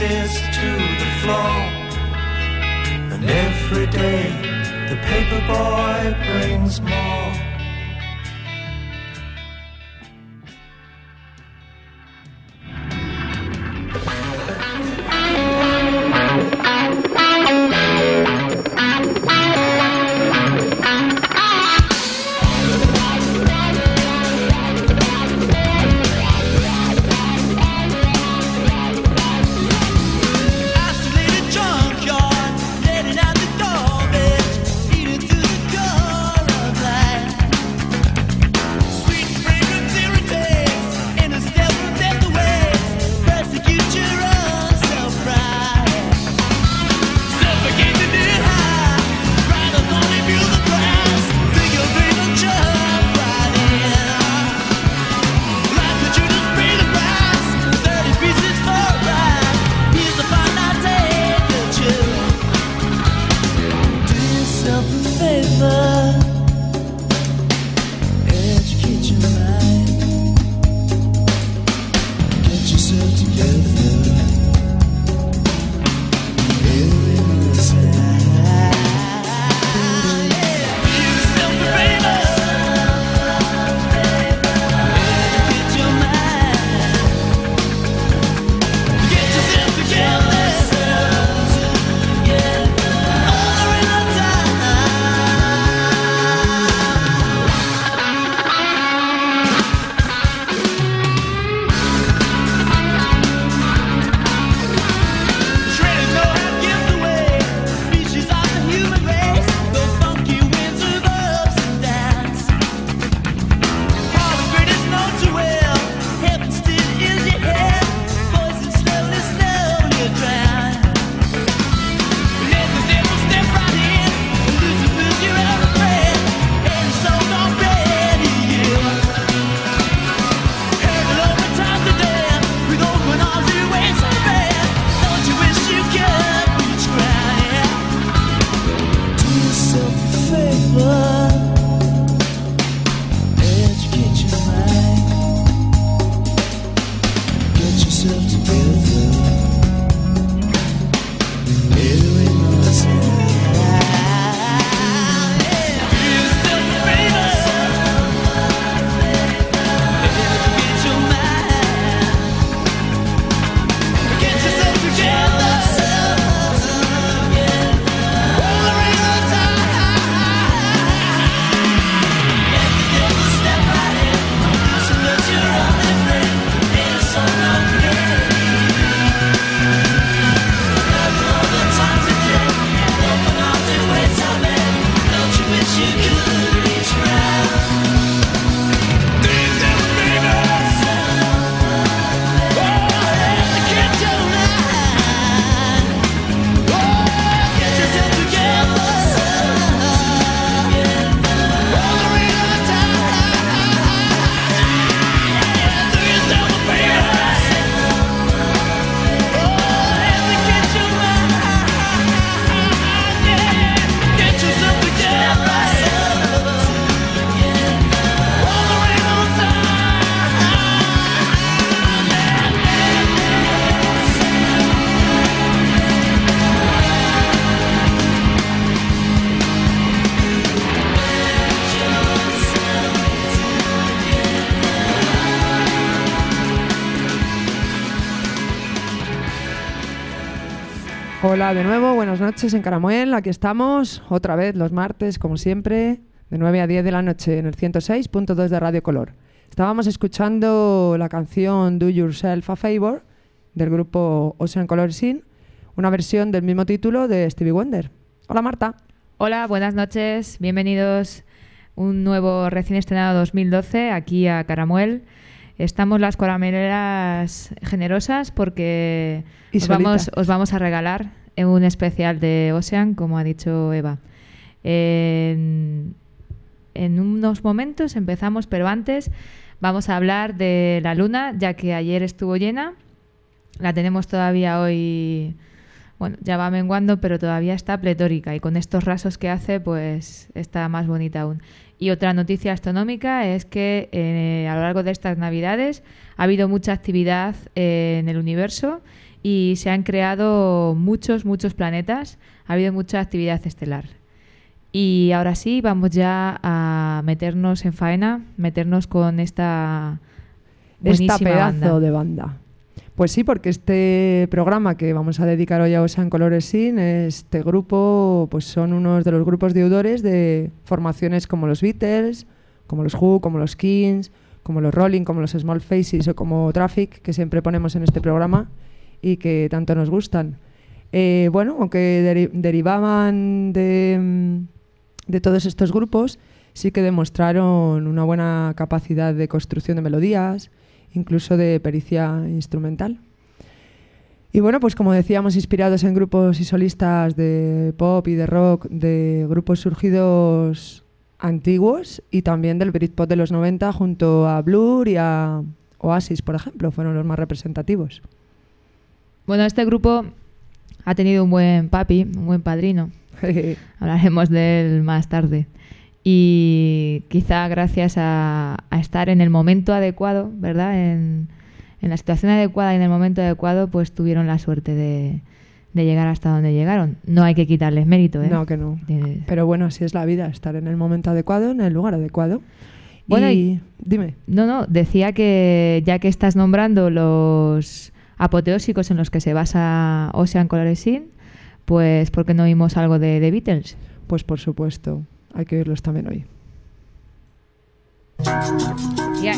pieces to the floor. And every day the paper boy brings more. Hola de nuevo, buenas noches en Caramuel, aquí estamos otra vez los martes, como siempre, de 9 a 10 de la noche en el 106.2 de Radio Color. Estábamos escuchando la canción Do Yourself a Favor del grupo Ocean Color Scene, una versión del mismo título de Stevie Wonder. Hola Marta. Hola, buenas noches, bienvenidos un nuevo recién estrenado 2012 aquí a Caramuel. Estamos las carameleras generosas porque os vamos a regalar un especial de Ocean, como ha dicho Eva. En unos momentos empezamos, pero antes vamos a hablar de la luna, ya que ayer estuvo llena. La tenemos todavía hoy, bueno, ya va menguando, pero todavía está pletórica y con estos rasos que hace, pues está más bonita aún. Y otra noticia astronómica es que a lo largo de estas Navidades ha habido mucha actividad en el universo y se han creado muchos planetas, ha habido mucha actividad estelar. Y ahora sí, vamos ya a meternos en faena, meternos con esta buenísima pedazo banda. de banda. Pues sí, porque este programa que vamos a dedicar hoy a Ocean Color Scene, este grupo, pues son unos de los grupos deudores de formaciones como los Beatles, como los Who, como los Kings, como los Rolling, como los Small Faces o como Traffic, que siempre ponemos en este programa y que tanto nos gustan. Bueno, aunque derivaban de todos estos grupos, sí que demostraron una buena capacidad de construcción de melodías, incluso de pericia instrumental. Y bueno, pues como decíamos, inspirados en grupos y solistas de pop y de rock, de grupos surgidos antiguos y también del Britpop de los 90 junto a Blur y a Oasis, por ejemplo, fueron los más representativos. Bueno, este grupo ha tenido un buen papi, un buen padrino. Hablaremos de él más tarde. Y quizá gracias a estar en el momento adecuado, ¿verdad? En la situación adecuada y en el momento adecuado, pues tuvieron la suerte de llegar hasta donde llegaron. No hay que quitarles mérito, ¿eh? No, que no. Pero bueno, así es la vida, estar en el momento adecuado, en el lugar adecuado. Bueno, y dime. No, decía que ya que estás nombrando los apoteósicos en los que se basa Ocean Color Scene, pues ¿por qué no oímos algo de Beatles? Pues por supuesto, hay que oírlos también hoy. Yeah.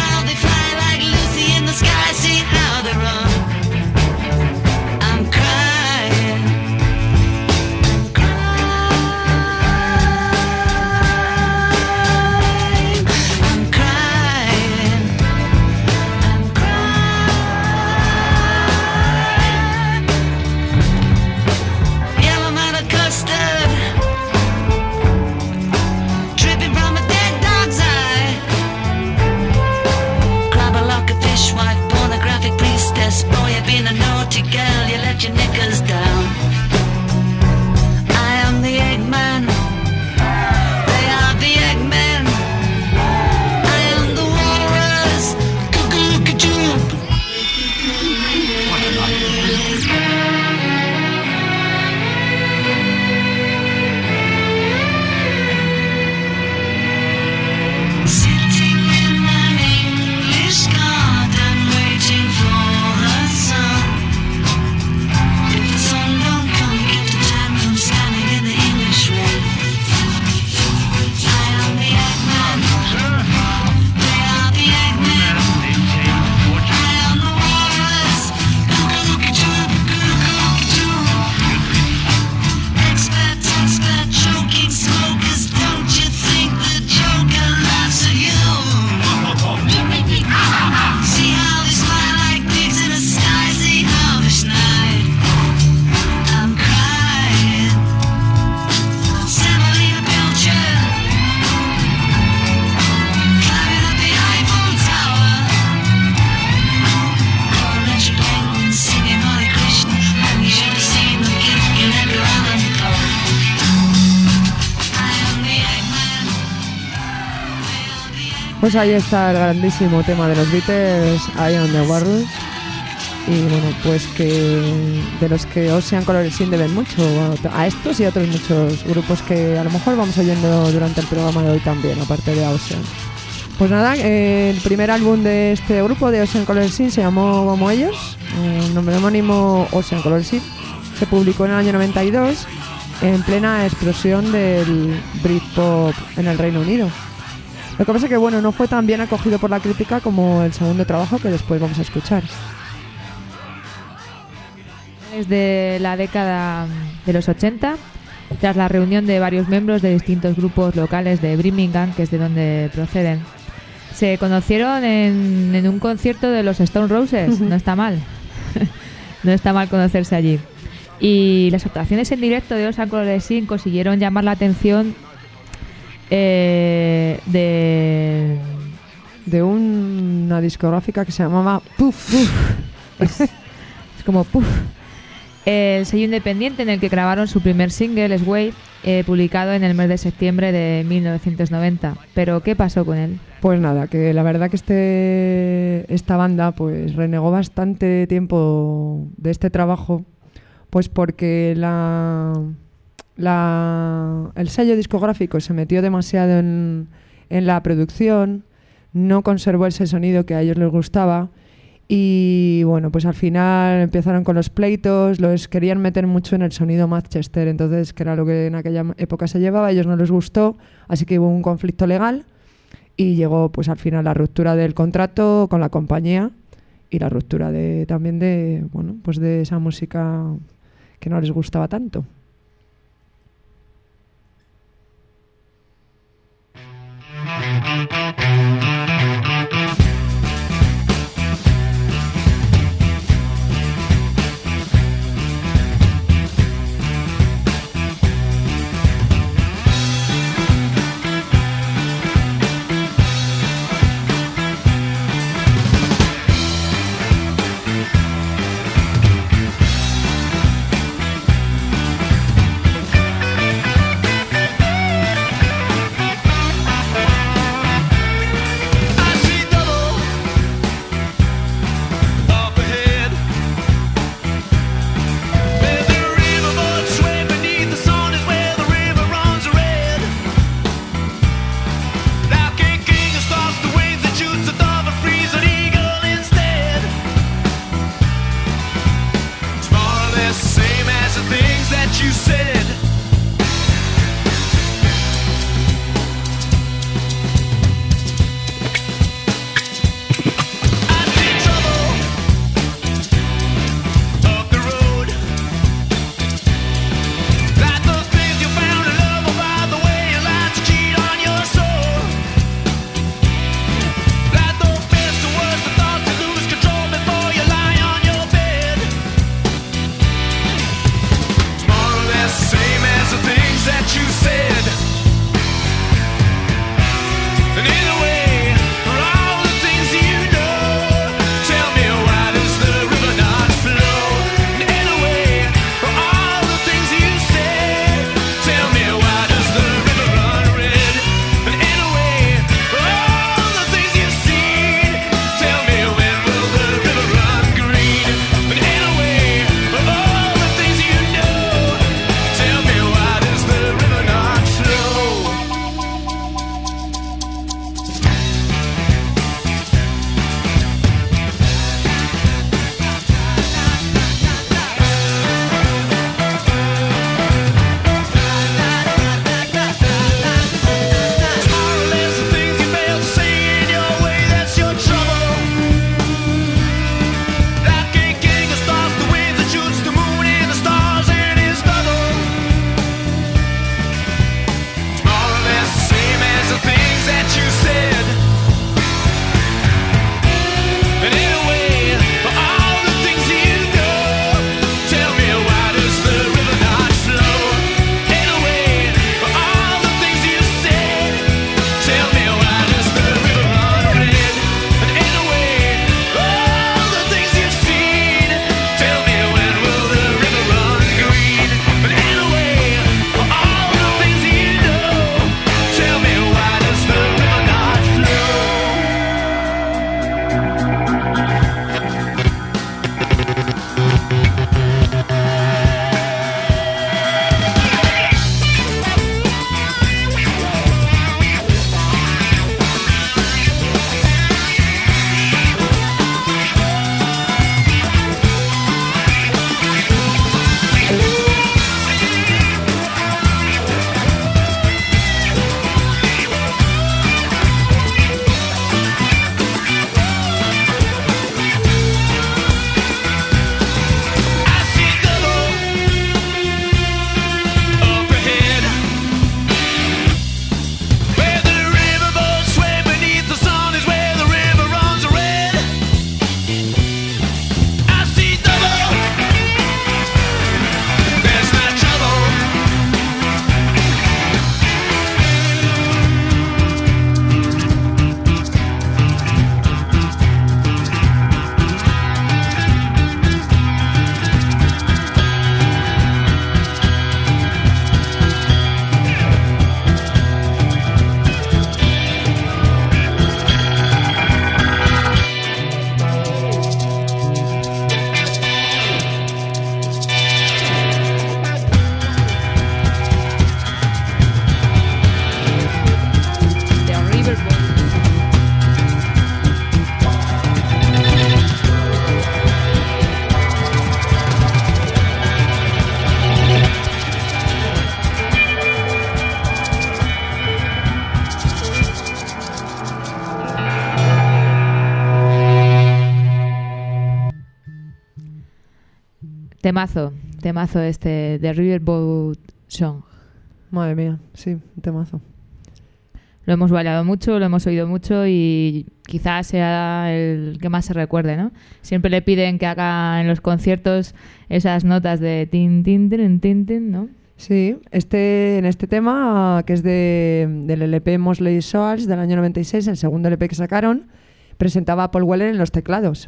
I'm crying. Pues ahí está el grandísimo tema de los Beatles, Eye on the Walrus. Y bueno, pues que de los que Ocean Color Scene deben mucho a estos y a otros muchos grupos que a lo mejor vamos oyendo durante el programa de hoy también, aparte de Ocean. Pues nada, el primer álbum de este grupo de Ocean Color Scene se llamó como ellos, nombre homónimo Ocean Color Scene. Se publicó en el año 92 en plena explosión del Britpop en el Reino Unido. Lo que pasa es que bueno, no fue tan bien acogido por la crítica como el segundo trabajo que después vamos a escuchar. Desde la década de los 80, tras la reunión de varios miembros de distintos grupos locales de Birmingham, que es de donde proceden, se conocieron en un concierto de los Stone Roses. No está mal. No está mal conocerse allí. Y las actuaciones en directo de Ocean Color Scene consiguieron llamar la atención de una discográfica que se llamaba Puff. Es como Puff. El sello independiente en el que grabaron su primer single, Sway, publicado en el mes de septiembre de 1990. Pero ¿qué pasó con él? Pues nada, que la verdad que esta banda pues renegó bastante tiempo de este trabajo, pues porque el sello discográfico se metió demasiado en la producción, no conservó ese sonido que a ellos les gustaba. Y bueno, pues al final empezaron con los pleitos, los querían meter mucho en el sonido Manchester, entonces que era lo que en aquella época se llevaba, a ellos no les gustó, así que hubo un conflicto legal y llegó pues al final la ruptura del contrato con la compañía y la ruptura también de esa música que no les gustaba tanto. Say Temazo este de Riverboat Song. Madre mía, sí, un temazo. Lo hemos bailado mucho, lo hemos oído mucho y quizás sea el que más se recuerde, ¿no? Siempre le piden que haga en los conciertos esas notas de tin, tin, tin, tin, tin, ¿no? Sí, en este tema, que es del LP Mosley Souls del año 96, el segundo LP que sacaron, presentaba a Paul Weller en los teclados.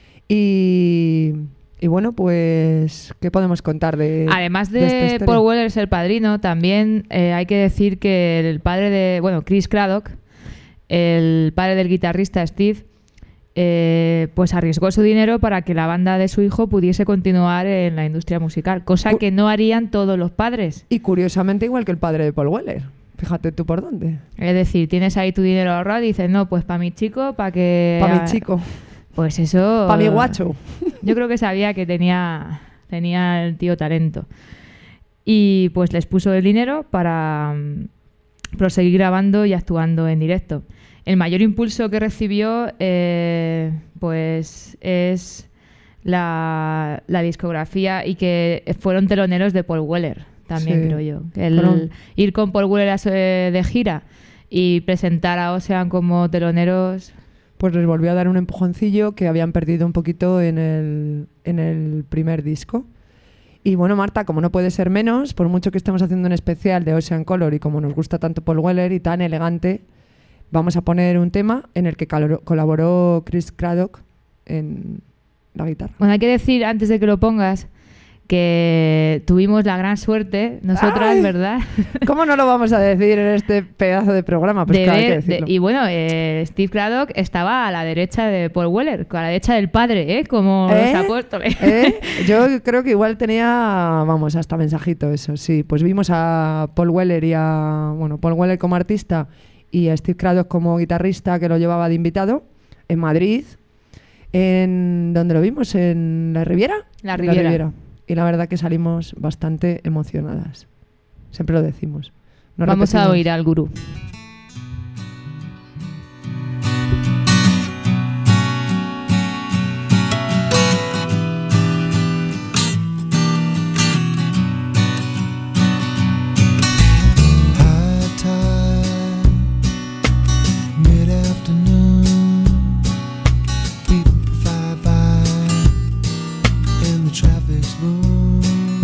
Y bueno, pues, ¿qué podemos contar de Además de esta de historia? Paul Weller ser padrino, también hay que decir que el padre de... Bueno, Chris Craddock, el padre del guitarrista Steve, pues arriesgó su dinero para que la banda de su hijo pudiese continuar en la industria musical, cosa que no harían todos los padres. Y curiosamente igual que el padre de Paul Weller. Fíjate tú por dónde. Es decir, tienes ahí tu dinero ahorrado y dices, no, pues para mi chico, para que... Para mi chico. Pues eso... Para mi guacho. Yo creo que sabía que tenía el tío talento. Y pues les puso el dinero para proseguir grabando y actuando en directo. El mayor impulso que recibió pues es la discografía y que fueron teloneros de Paul Weller también, Sí. creo yo. El ir con Paul Weller de gira y presentar a Ocean como teloneros... Pues les volvió a dar un empujoncillo que habían perdido un poquito en el primer disco. Y bueno, Marta, como no puede ser menos, por mucho que estemos haciendo un especial de Ocean Color y como nos gusta tanto Paul Weller y tan elegante, vamos a poner un tema en el que colaboró Chris Craddock en la guitarra. Bueno, hay que decir, antes de que lo pongas, que tuvimos la gran suerte, nosotras, ¡Ay! ¿verdad? ¿Cómo no lo vamos a decir en este pedazo de programa? Pues De claro, hay que ver- decirlo. y bueno, Steve Craddock estaba a la derecha de Paul Weller, a la derecha del padre, como ¿Eh? los apóstoles. Yo creo que igual tenía, vamos, hasta mensajito eso, sí. Pues vimos a Paul Weller Paul Weller como artista y a Steve Craddock como guitarrista que lo llevaba de invitado en Madrid. ¿Dónde lo vimos? ¿En la Riviera? La En Riviera. Y la verdad que salimos bastante emocionadas. Siempre lo decimos. Nos Vamos a repetimos. oír al gurú. High tide, mid-afternoon, people fly by in the traffic's boom,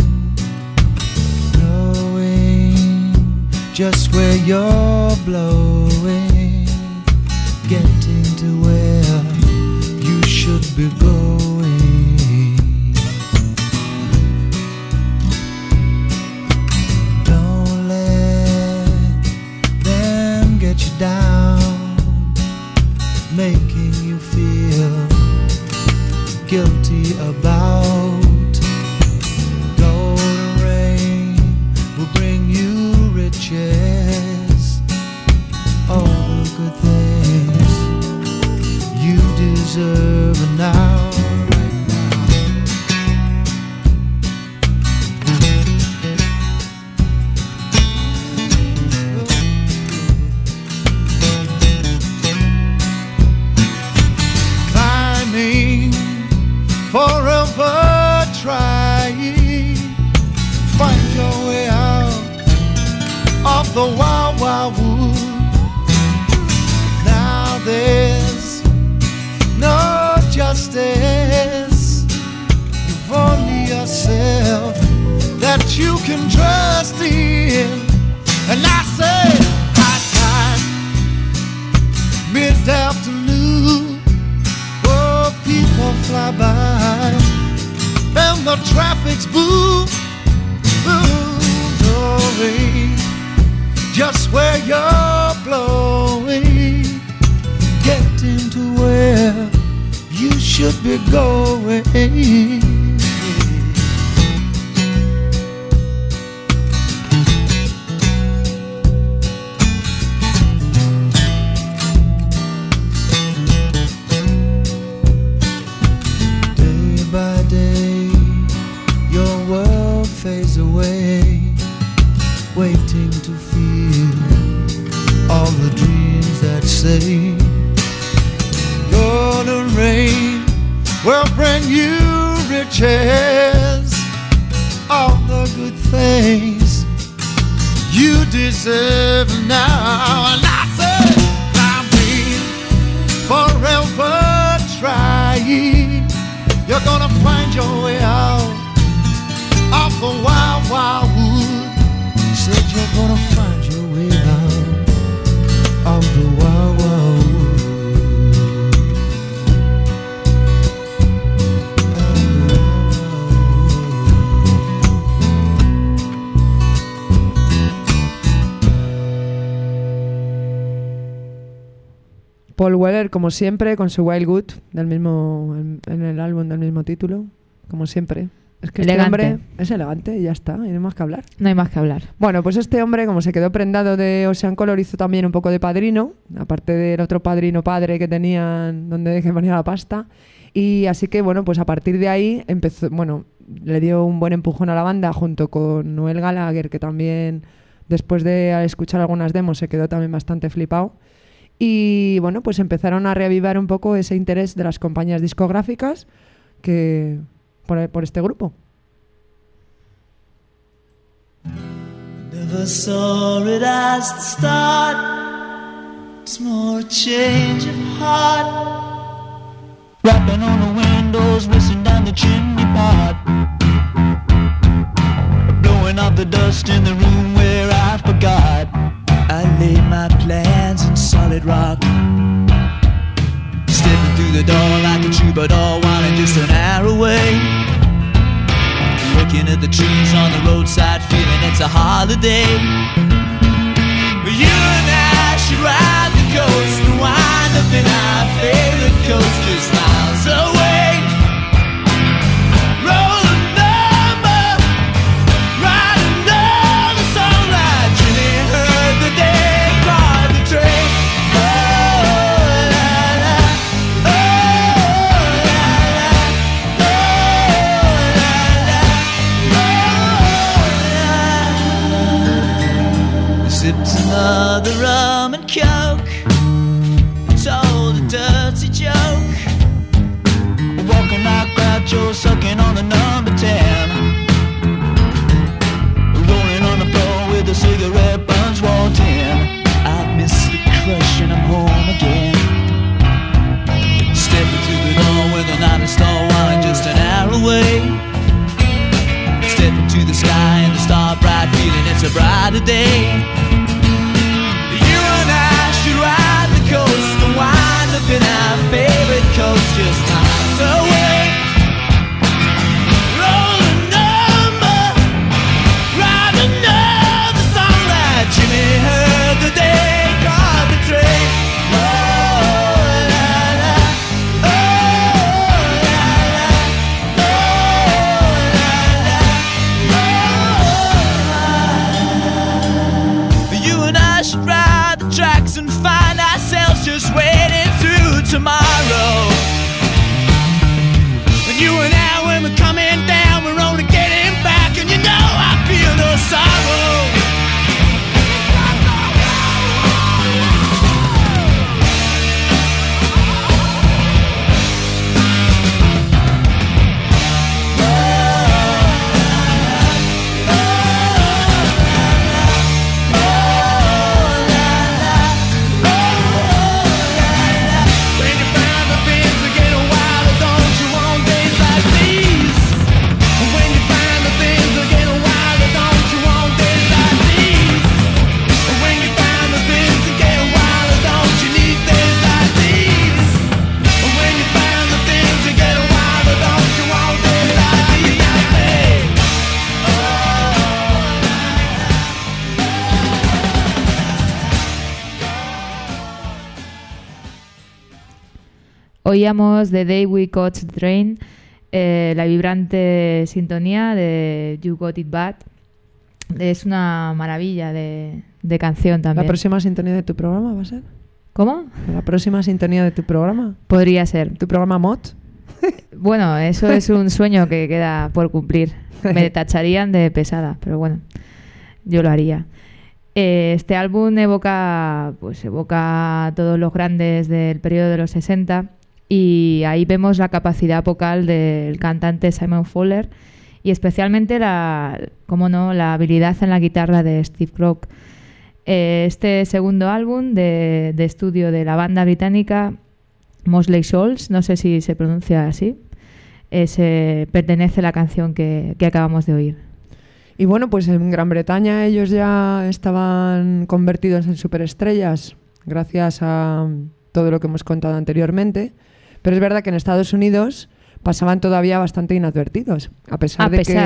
knowing just where you're blowing, getting to where you should be going. Don't let them get you down, making you feel guilty about. Golden rain will bring you riches, all the good things you deserve now. Right now. Climbing, forever trying, find your way out of the wild, wild wood. Now there's no justice, you've only yourself that you can trust in. And I say, high time, mid-afternoon, oh, people fly by, and the traffic's boom, boom, knowing just where you're blowing, getting to where you should be going. Day by day, your world fades away, waiting to feel all the dreams that say golden rain will bring you riches, myself now, and I said I'll be forever trying. You're gonna find your way out of the wild, wild wood. Said you're gonna find your way out of the wild, wild wood. Paul Weller, como siempre, con su Wild Good del mismo, en el álbum del mismo título, como siempre. Es que elegante. Este hombre es elegante y ya está, y no hay más que hablar. No hay más que hablar. Bueno, pues este hombre, como se quedó prendado de Ocean Color, hizo también un poco de padrino, aparte del otro padrino padre que tenían donde que ponía la pasta. Y así que, bueno, pues a partir de ahí empezó, bueno, le dio un buen empujón a la banda junto con Noel Gallagher, que también, después de escuchar algunas demos, se quedó también bastante flipado. Y bueno, pues empezaron a reavivar un poco ese interés de las compañías discográficas que por este grupo. Never saw it as the start. It's more a change of heart. Rapping on the windows, whistling down the chimney pot. Blowing off the dust in the room where I forgot. I laid my plans in solid rock. Stepping through the door like a troubadour, winding just an hour away. Looking at the trees on the roadside, feeling it's a holiday. You and I should ride the coast and wind up in our favorite coast just miles away. Roll a number, ride another song like Jimmy heard the day caught the train. Oh, la, la, oh, la, la, oh, la, la. Sipped another rum and coke, told a dirty joke, walking like Groucho, sucking on the number 10, rolling on the floor with a cigarette buns walked in. I miss the crush and I'm home again. Stepping through the door with a night star wine just an hour away. Stepping to the sky and the star bright, feeling it's a brighter day. Ride the coast and wind up in our favorite coast just miles away. Roll a number, ride another song like Jimmy heard the day caught the train. Oh, la, la, oh, la, la, oh, la, la, oh. You and I should ride the tracks and find ourselves just waiting through tomorrow. And you and I, when we're coming down, we're only getting back, and you know I feel no sorrow. Oíamos The Day We Caught the Train, la vibrante sintonía de You Got It Bad. Es una maravilla de canción también. ¿La próxima sintonía de tu programa va a ser? ¿Cómo? ¿La próxima sintonía de tu programa? Podría ser. ¿Tu programa mod? Bueno, eso es un sueño que queda por cumplir. Me tacharían de pesada, pero bueno, yo lo haría. Este álbum evoca a todos los grandes del periodo de los 60 y ahí vemos la capacidad vocal del cantante Simon Fowler y especialmente la habilidad en la guitarra de Steve Crook. Este segundo álbum de estudio de la banda británica Mosley Shoals, no sé si se pronuncia así, pertenece a la canción que acabamos de oír. Y bueno, pues en Gran Bretaña ellos ya estaban convertidos en superestrellas gracias a todo lo que hemos contado anteriormente, pero es verdad que en Estados Unidos pasaban todavía bastante inadvertidos, a pesar,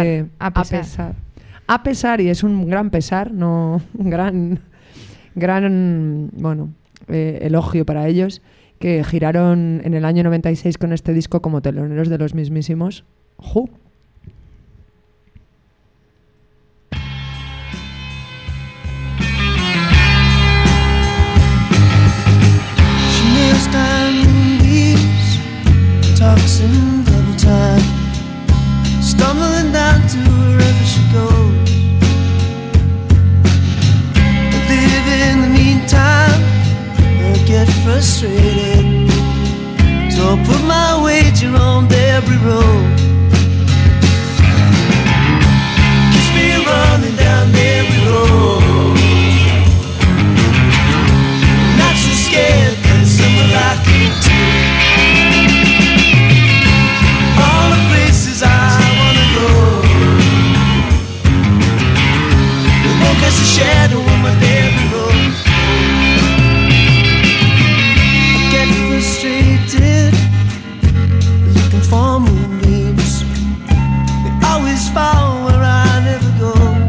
y es un gran pesar, no un gran bueno, elogio para ellos, que giraron en el año 96 con este disco como teloneros de los mismísimos Who. Toxin double time, stumbling down to wherever she goes. Live in the meantime, or get frustrated. So put my wager on every road. Kiss me running down every road. Not so scared, there's somewhere I can take. There's a shadow on my daily road. I get frustrated looking for moonbeams. They always fall where I never go.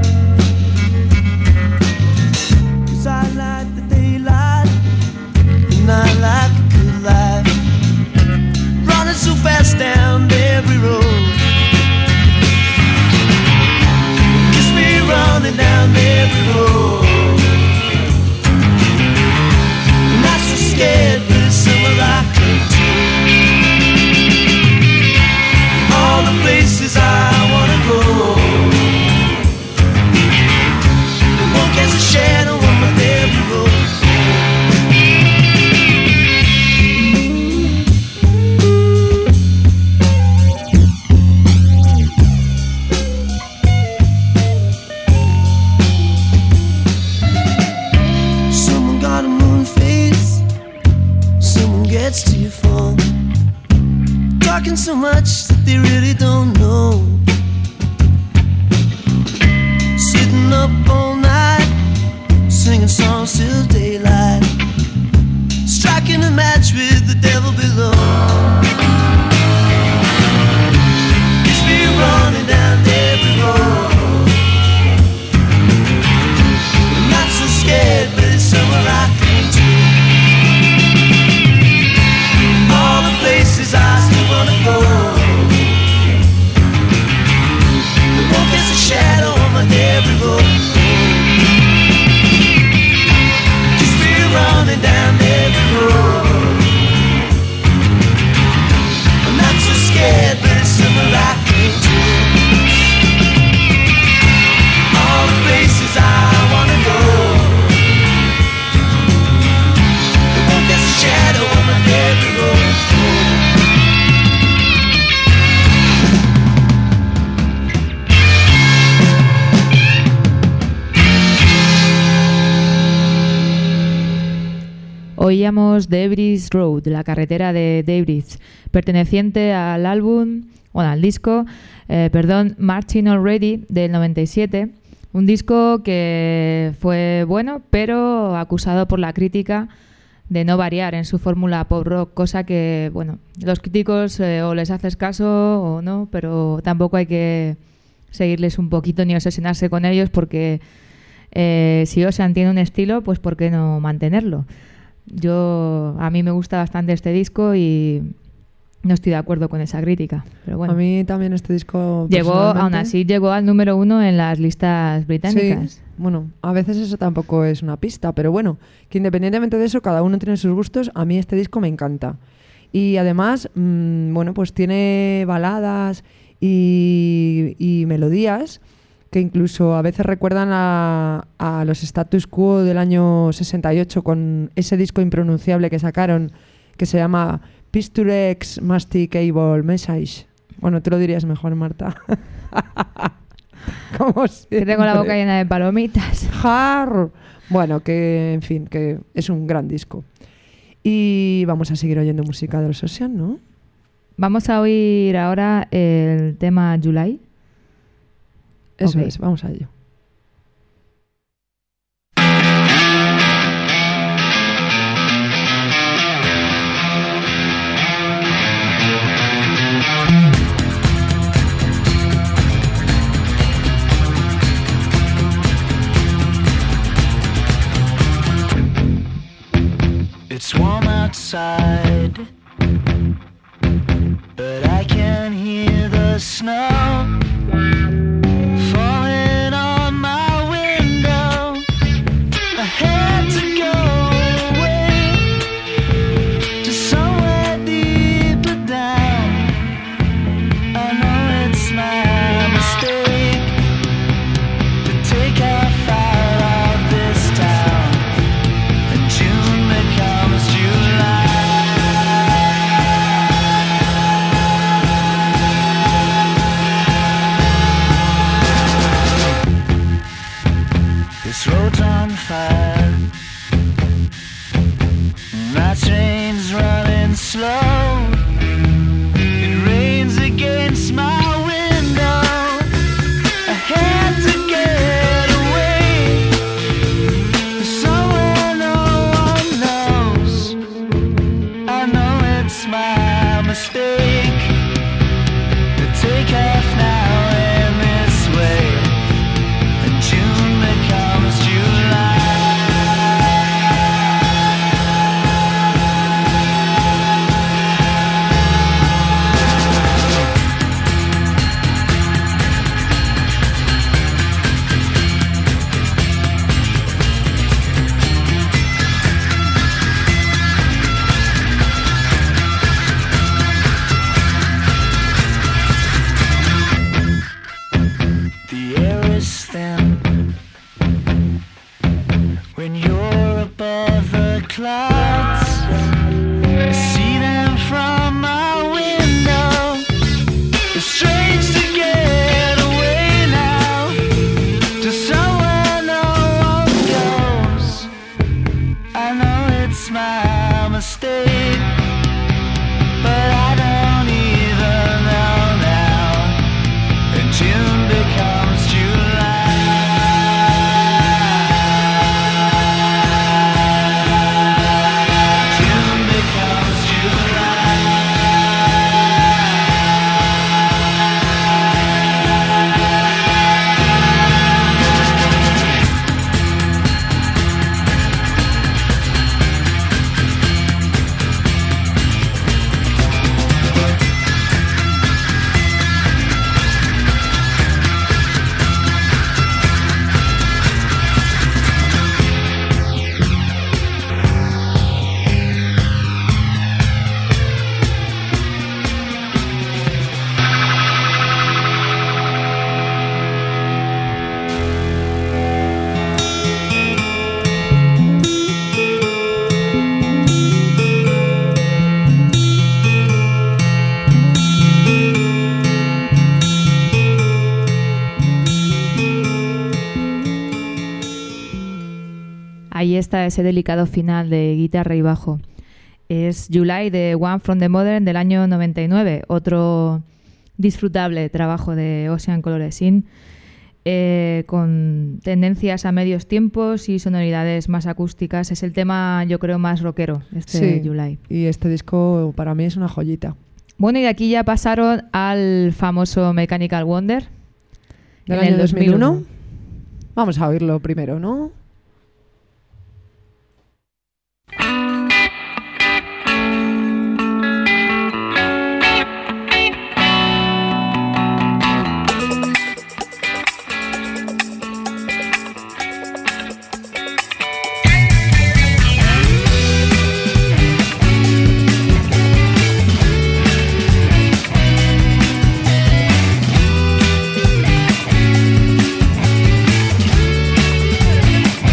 'Cause I like the daylight and I like a good life. Running so fast down every road. Running down every road. I'm not so scared, but it's somewhere I can take. All the places I wanna go. The one gets a shadow on my every road. To your phone, talking so much that they really don't know. Sitting up all night, singing songs till daylight, striking a match with the devil below. Kiss me running down every road. I'm not so scared, but it's somewhere I can take. Places I still wanna go. The one gets a shadow on my every road. Just be running down every road. I'm not so scared, but it's somewhere I can do. All the places I wanna go. The one gets a shadow on my every road. Oíamos Debris Road, la carretera de Debris, perteneciente al álbum, bueno, al disco, Marching Already del 97, un disco que fue bueno, pero acusado por la crítica de no variar en su fórmula pop rock, cosa que, bueno, los críticos o les haces caso o no, pero tampoco hay que seguirles un poquito ni obsesionarse con ellos porque si Ocean tiene un estilo, pues ¿por qué no mantenerlo? A mí me gusta bastante este disco y no estoy de acuerdo con esa crítica, pero bueno. A mí también este disco aún así llegó al número 1 en las listas británicas. Sí, bueno, a veces eso tampoco es una pista, pero bueno, que independientemente de eso, cada uno tiene sus gustos. A mí este disco me encanta. Y además, bueno, pues tiene baladas y melodías que incluso a veces recuerdan a los Status Quo del año 68 con ese disco impronunciable que sacaron que se llama Pisturex Masticable Message. Bueno, tú lo dirías mejor, Marta. como Que siempre. tengo la boca llena de palomitas. Har. Bueno, que en fin, que es un gran disco. Y vamos a seguir oyendo música de los Ocean, ¿no? Vamos a oír ahora el tema July. Eso Ok. es, vamos a ello. It's warm outside, but I can hear the snow falling on my window. I had to go away to somewhere deeper down. I know it's my mistake to take off out of this town. And June becomes July. This road's on fire. My train's running slow. It rains against my window. I had to get away somewhere no one knows. I know it's my mistake to take off now in this way. And June becomes July. The air is thin when you're above the clouds. I see them from my window. It's strange to get away now to somewhere no one goes. I know it's my mistake, but I don't even know now. And June becomes July. June becomes Ahí está ese delicado final de guitarra y bajo. Es July de One from the Modern del año 99, otro disfrutable trabajo de Ocean Colorescene, con tendencias a medios tiempos y sonoridades más acústicas. Es el tema, yo creo, más rockero, Sí, July. y este disco para mí es una joyita. Bueno, y de aquí ya pasaron al famoso Mechanical Wonder ¿Del en año el 2001? Vamos a oírlo primero, ¿no? July.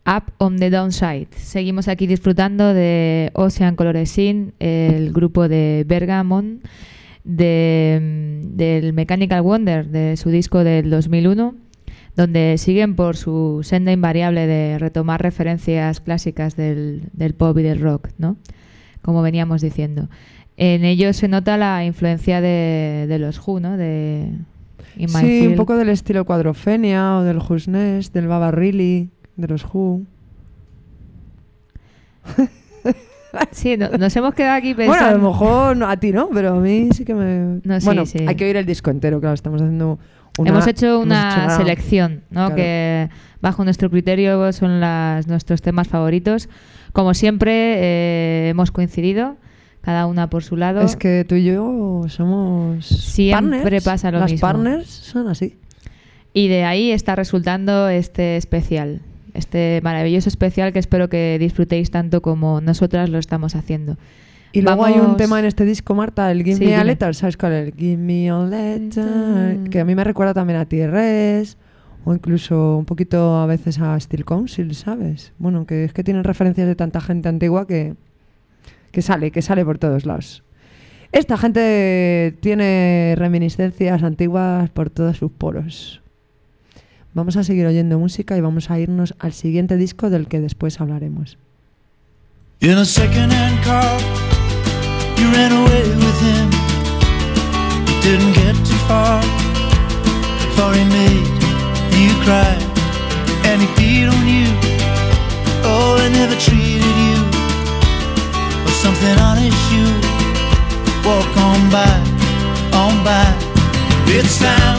Up on the Downside. Seguimos aquí disfrutando de Ocean Color Scene, el grupo de Bergamon, del Mechanical Wonder, de su disco del 2001, donde siguen por su senda invariable de retomar referencias clásicas del pop y del rock, ¿no? Como veníamos diciendo. En ellos se nota la influencia de los Who, ¿no? De In My Sí, Field. un poco del estilo Quadrophenia o del Who's Next, del Baba Riley, de los Who. Sí, nos hemos quedado aquí Bueno, a pensando. lo mejor a ti no, pero a mí sí que me... No, sí, bueno, sí. hay que oír el disco entero, claro, estamos haciendo Hemos hecho una una- selección, ¿no? Claro. Que bajo nuestro criterio son nuestros temas favoritos. Como siempre, hemos coincidido, cada una por su lado. Es que tú y yo somos Siempre partners. pasa lo Las mismo. partners son así. Y de ahí está resultando este especial, este maravilloso especial que espero que disfrutéis tanto como nosotras lo estamos haciendo. Y luego hay un Vamos- tema en este disco, Marta, el Give Sí, Me a dime. Letter, ¿sabes cuál es? Give Me a Letter, que a mí me recuerda también a TRS o incluso un poquito a veces a Steel Council, ¿sabes? Bueno, que es que tienen referencias de tanta gente antigua que sale por todos lados. Esta gente tiene reminiscencias antiguas por todos sus poros. Vamos a seguir oyendo música y vamos a irnos al siguiente disco del que después hablaremos. In a second-hand car, you ran away with him. You didn't get too far before he made you cry, and he beat on you. Oh, he never treated you or something honest. You walk on by, on by. It's time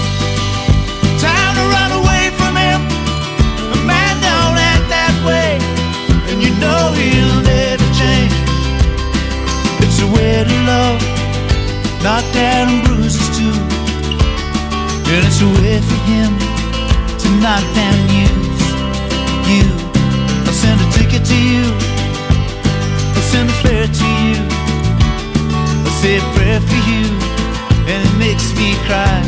to run away from him. A man don't act that way, and you know he'll never change. It's a way to love, knock down and bruises too. And it's a way for him to knock down you. I'll send a ticket to you, I'll send a fare to you, I'll say a prayer for you, and it makes me cry.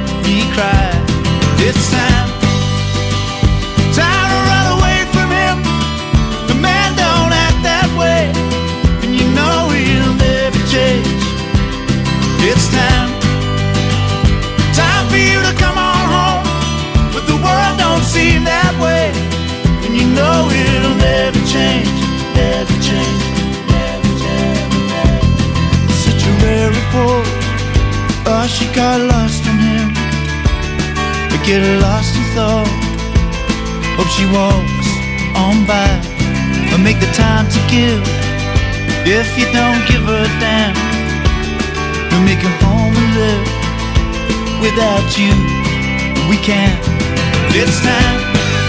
It's time to run away from him. The man don't act that way, and you know he'll never change. It's time for you to come on home, but the world don't seem that way, and you know it'll never change, never change, never change, never. Such a rare report. Oh, she got lost in him, but get lost in thought. Hope she walks on by, or make the time to give. If you don't give her down, we'll make a home and live. Without you, we can't. It's time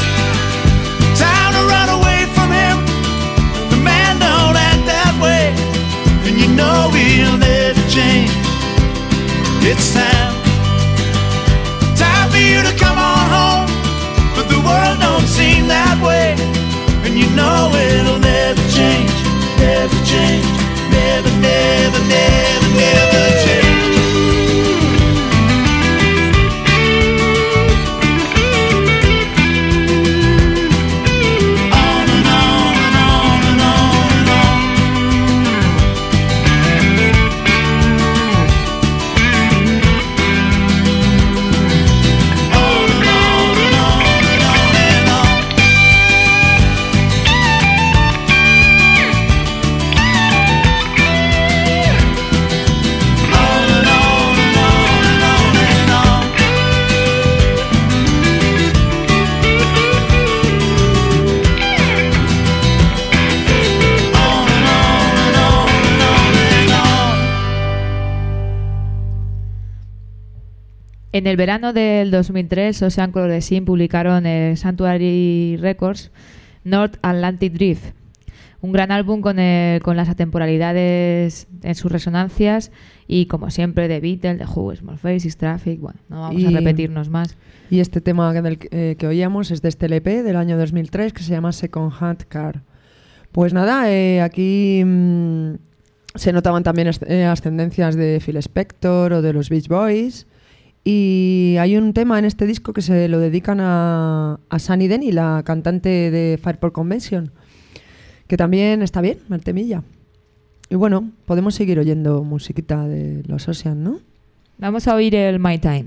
to run away from him. The man don't act that way, and you know he'll never change. It's time for you to come on home, but the world don't seem that way, and you know it'll never change, never change, never, never, never, never change. On and on and on and on and on. On and on and on and on and on. On and on and on and on and on. On and on and on and on and on. En el verano del 2003, Ocean Color Scene publicaron en Sanctuary Records North Atlantic Drift, un gran álbum con las atemporalidades en sus resonancias y, como siempre, de Beatles, The Who, Small Faces, Traffic. Bueno, no vamos a Y- repetirnos más. Y este tema que oíamos es de este LP del año 2003 que se llama Second Hand Car. Pues nada, aquí se notaban también ascendencias de Phil Spector o de los Beach Boys Y hay un tema en este disco que se lo dedican a Sunny Denny, la cantante de Fairport Convention, que también está bien, el temilla. Y bueno, podemos seguir oyendo musiquita de los Ocean, ¿no? Vamos a oír el My Time.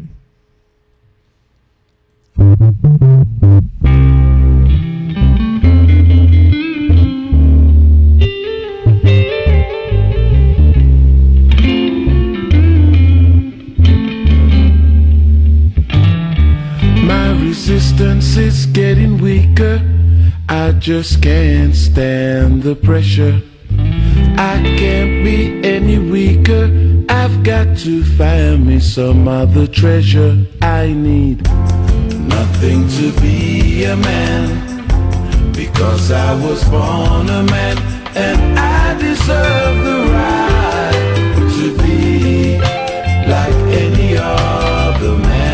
Resistance is getting weaker. I just can't stand the pressure. I can't be any weaker. I've got to find me some other treasure. I need nothing to be a man, because I was born a man, and I deserve the right to be like any other man.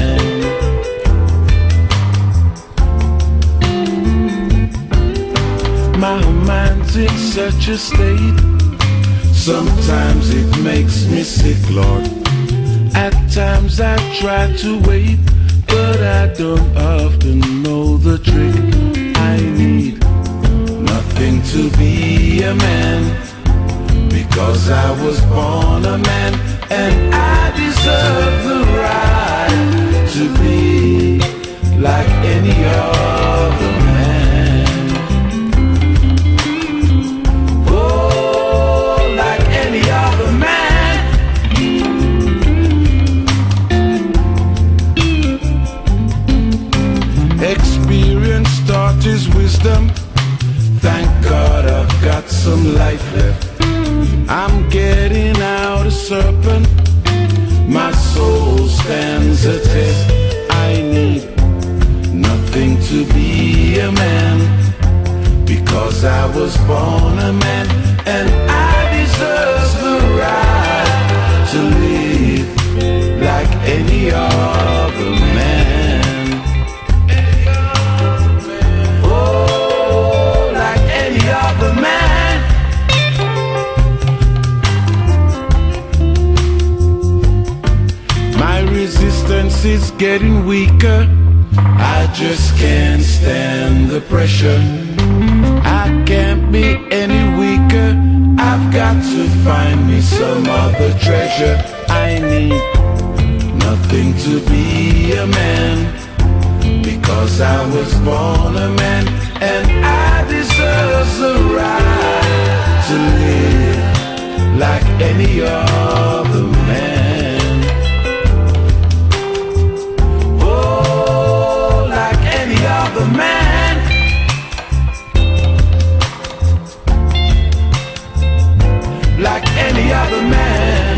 My mind's in such a state, sometimes it makes me sick, Lord. At times I try to wait, but I don't often know the trick. I need nothing to be a man, because I was born a man, and I deserve the right to be like any other man. Experience taught his wisdom. Thank God I've got some life left. I'm getting out a serpent. My soul stands a test. I need nothing to be a man, because I was born a man, and I deserve the right to live like any other man. Resistance is getting weaker. I just can't stand the pressure. I can't be any weaker. I've got to find me some other treasure. I need nothing to be a man, because I was born a man, and I deserve the right to live like any other man. Other man, like any other man.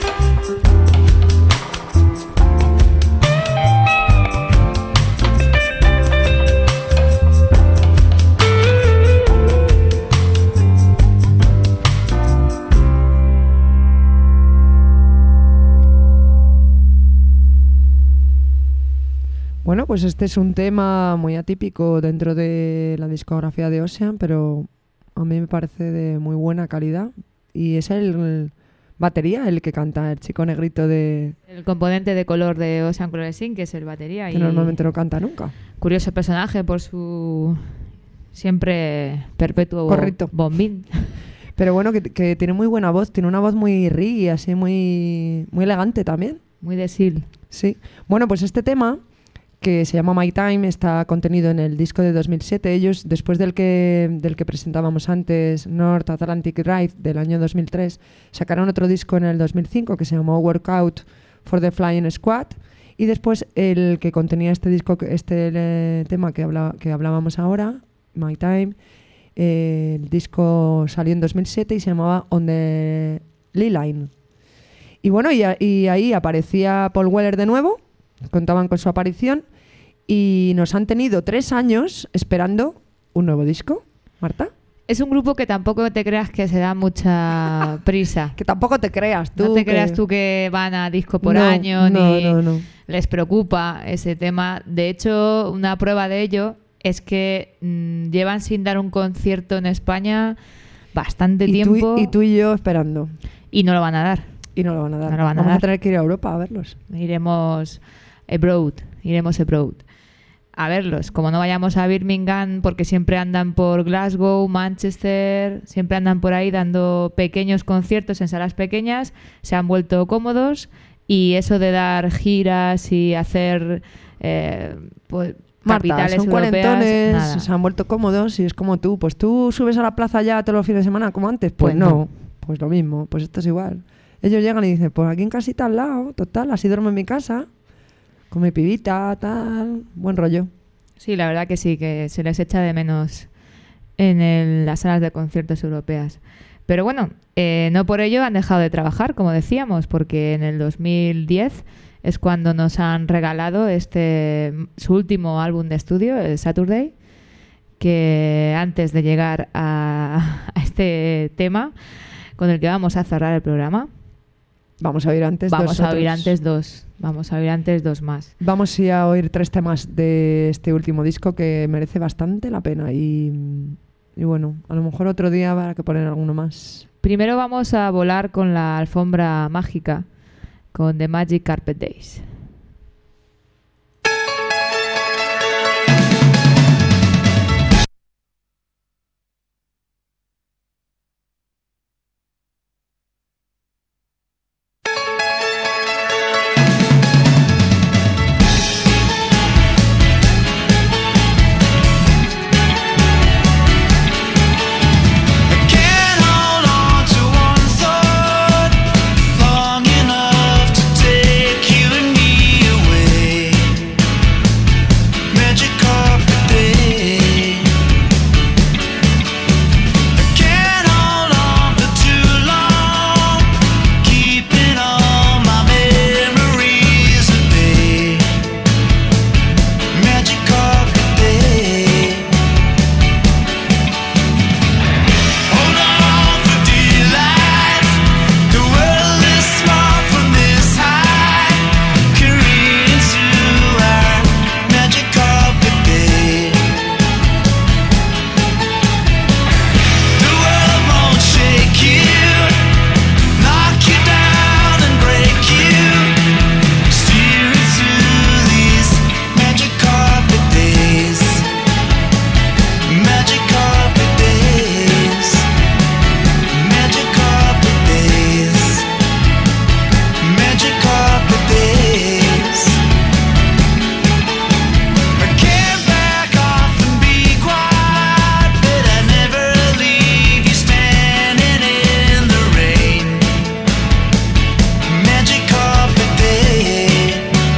Bueno, pues este es un tema muy atípico dentro de la discografía de Ocean, pero a mí me parece de muy buena calidad. Y es el batería el que canta, el chico negrito de... El componente de color de Ocean Chlorine, que es el batería. Que y normalmente no canta nunca. Curioso personaje por su siempre perpetuo Correcto. bombín. Pero bueno, que tiene muy buena voz, tiene una voz muy reggae, así muy elegante también. Muy de Seal. Sí. Bueno, pues este tema, que se llama My Time, está contenido en el disco de 2007. Ellos, después del que presentábamos antes, North Atlantic Drive, del año 2003, sacaron otro disco en el 2005 que se llamó Workout for the Flying Squad, y después el que contenía este disco, tema que hablábamos ahora, My Time, el disco salió en 2007 y se llamaba On the Lee Line. Y bueno, y ahí aparecía Paul Weller de nuevo, contaban con su aparición, y nos han tenido 3 años esperando un nuevo disco. ¿Marta? Es un grupo que tampoco te creas que se da mucha prisa. Que tampoco te creas tú. No te creas tú que van a disco por año, ni no. les preocupa ese tema. De hecho, una prueba de ello es que llevan sin dar un concierto en España bastante tiempo. Y tú y yo esperando. Y no lo van a dar. Y no lo van a dar. No lo van a Vamos dar. a tener que ir a Europa a verlos. Iremos abroad. A verlos. Como no vayamos a Birmingham, porque siempre andan por Glasgow, Manchester, siempre andan por ahí dando pequeños conciertos en salas pequeñas, se han vuelto cómodos y eso de dar giras y hacer pues, Marta, capitales son europeas, cuarentones, nada. se han vuelto cómodos y es como tú. Pues tú subes a la plaza ya todos los fines de semana como antes. Pues no, pues lo mismo, pues esto es igual. Ellos llegan y dicen, pues aquí en casita al lado, total, así duermo en mi casa, con mi pibita, tal, buen rollo. Sí, la verdad que sí, que se les echa de menos en las salas de conciertos europeas. Pero bueno, no por ello han dejado de trabajar, como decíamos, porque en el 2010 es cuando nos han regalado su último álbum de estudio, el Saturday, que antes de llegar a este tema con el que vamos a cerrar el programa, Vamos a oír antes vamos a oír otros. antes dos más. Vamos a oír 3 temas de este último disco que merece bastante la pena y bueno, a lo mejor otro día habrá que poner alguno más. Primero vamos a volar con la alfombra mágica, con The Magic Carpet Days. Can't hold on to one thought long enough to take you and me away. Magic carpet day. Can't hold on for too long, keeping all my memories at bay. Magic carpet day. Hold on for dear life. The world is small from this high. Careen into our magic carpet day. The world won't shake you, knock you down and break you. Steer into these magic carpet days. Magic carpet days. Magic carpet days. Magic carpet days. I can't back off and be quiet, but I never leave you standing in the rain. Magic carpet day.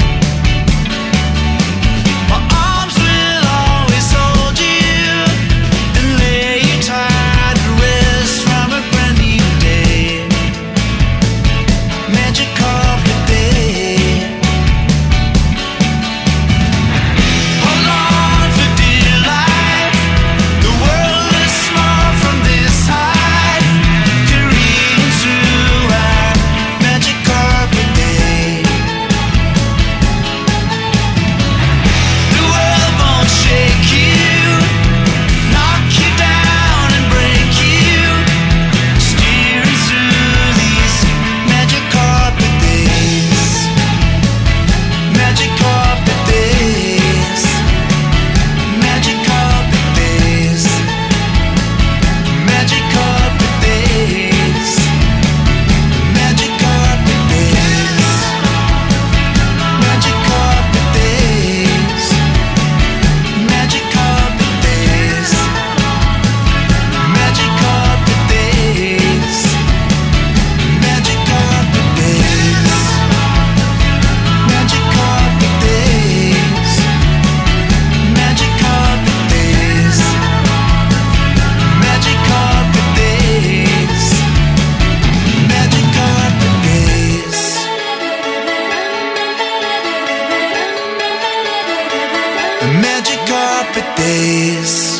My arms will always hold you and lay you tight to rest from a brand new day. Magic carpet day. Hold on for dear life. The world is small from this height. Careen into our magic carpet day. The world won't shake you, knock you down and break you. Steer into these magic carpet days. Magic carpet days. Magic carpet days. Magic carpet days. Magic carpet days. Magic carpet days. Magic carpet days. Magic carpet days. Magic carpet days. Magic carpet days. Magic carpet days. Magic carpet days. Magic carpet days. Magic carpet days.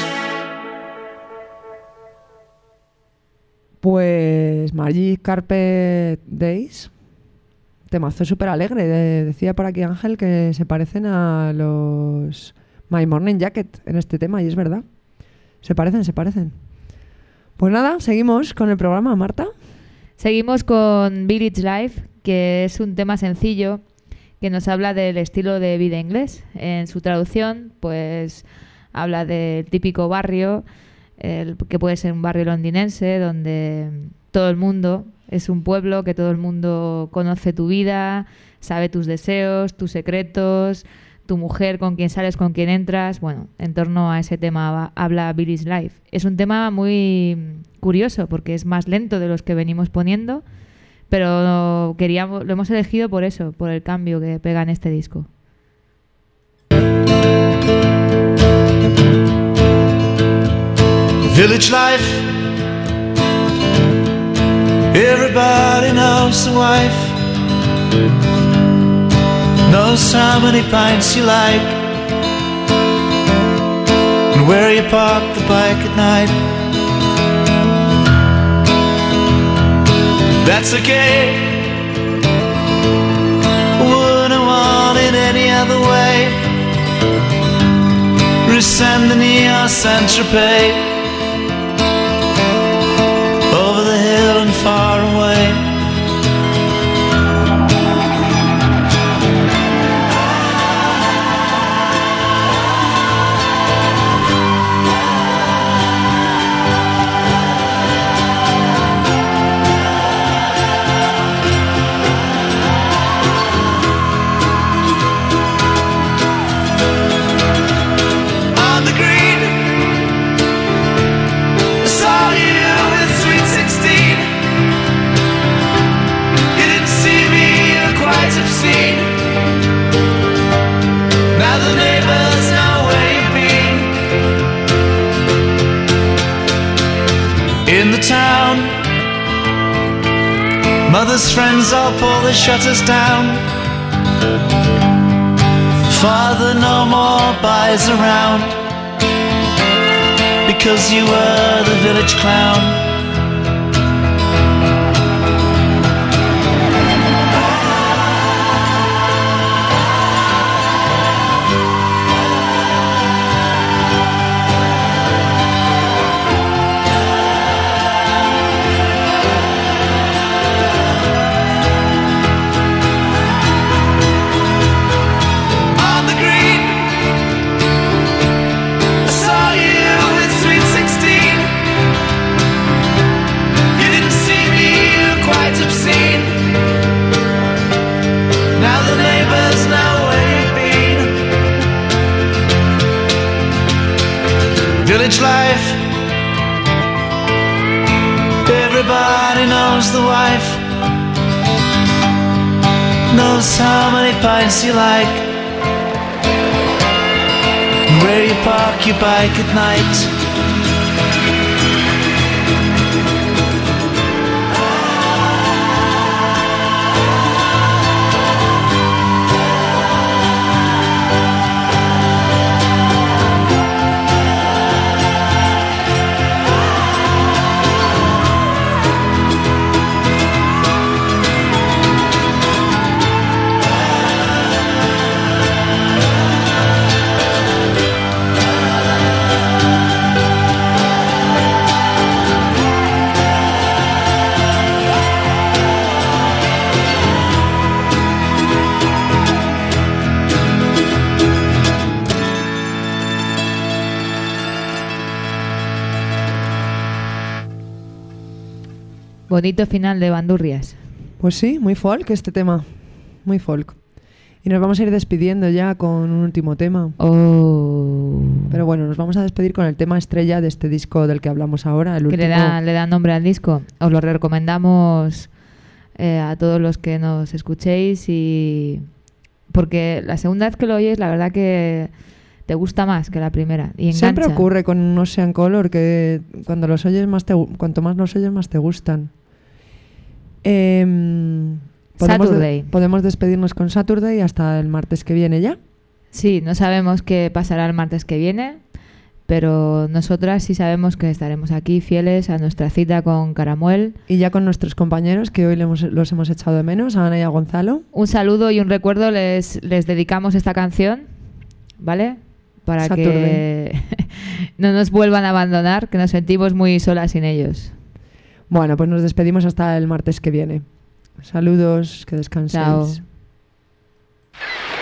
Pues Magic Carpet Days, temazo súper alegre. Decía por aquí Ángel que se parecen a los My Morning Jacket en este tema y es verdad. Se parecen. Pues nada, seguimos con el programa, Marta. Seguimos con Village Life, que es un tema sencillo que nos habla del estilo de vida inglés. En su traducción, pues habla del típico barrio, que puede ser un barrio londinense, donde todo el mundo es un pueblo, que todo el mundo conoce tu vida, sabe tus deseos, tus secretos, tu mujer, con quién sales, con quién entras. Bueno, en torno a ese tema habla Village Life. Es un tema muy curioso porque es más lento de los que venimos poniendo, pero lo hemos elegido por eso, por el cambio que pega en este disco. Village life, everybody knows the wife, knows how many pints you like, and where you park the bike at night. That's okay, wouldn't want it any other way. Resending or Saint-Tropez, over the hill and far away. Now the neighbors know where you've been. In the town, mother's friends all pull the shutters down. Father no more buys around, because you were the village clown. Village life, everybody knows the wife, knows how many pints you like, and where you park your bike at night. Bonito final de Bandurrias. Pues sí, muy folk este tema, muy folk. Y nos vamos a ir despidiendo ya con un último tema. Oh. Pero bueno, nos vamos a despedir con el tema estrella de este disco del que hablamos ahora. El que último... le da nombre al disco. Os lo recomendamos a todos los que nos escuchéis, y porque la segunda vez que lo oyes, la verdad que te gusta más que la primera y engancha. Siempre ocurre con Ocean Color que cuando los oyes cuanto más los oyes más te gustan. Podemos despedirnos con Saturday hasta el martes que viene ya. Sí, no sabemos qué pasará el martes que viene, pero nosotras sí sabemos que estaremos aquí fieles a nuestra cita con Caramuel. Y ya con nuestros compañeros que hoy los hemos echado de menos, a Ana y a Gonzalo. Un saludo y un recuerdo, les dedicamos esta canción, ¿vale? Para Saturday. Que no nos vuelvan a abandonar, que nos sentimos muy solas sin ellos. Bueno, pues nos despedimos hasta el martes que viene. Saludos, que descanséis. Chao.